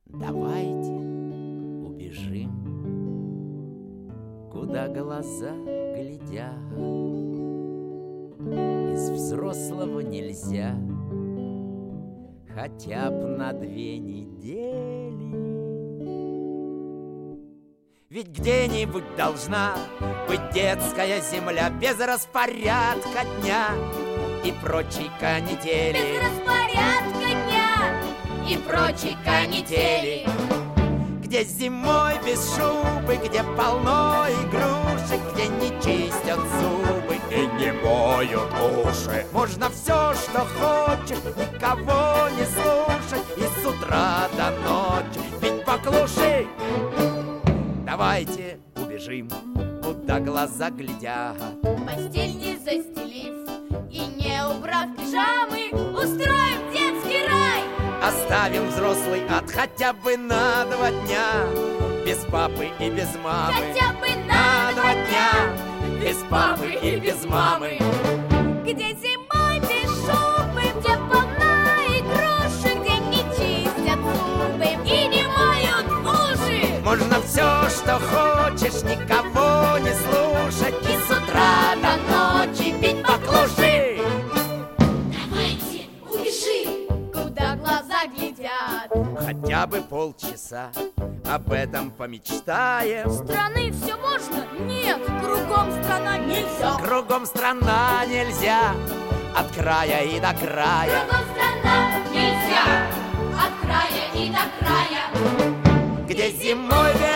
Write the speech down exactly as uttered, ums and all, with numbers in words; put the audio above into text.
Давайте убежим, куда глаза глядят. Из взрослого нельзя хотя б на две недели. Ведь где-нибудь должна быть детская земля без распорядка дня и прочей канители. Без распорядка дня и прочей канители. Где зимой без шубы, где полно игрушек, где не чистят зубы и не моют уши. Можно все, что хочешь, никого не слушать и с утра до ночи пить баклуши. Давайте убежим, куда глаза глядят. Постель не застелив и не убрав пижамы, устроим детский рай. Оставим взрослый ад хотя бы на два дня, без папы и без мамы. Хотя бы на два дня, без папы и без мамы. где зимой без шубы, где полна игрушек, где не чистят зубы и не моют уши. Можно все, что хочешь, никого не слушать и с утра до ночи пить баклуши. Давайте убежим, куда глаза глядят. Хотя бы полчаса об этом помечтаем. Страны все можно? Нет, кругом страна нельзя. Кругом страна нельзя, от края и до края. Кругом страна нельзя, от края и до края. Где зимой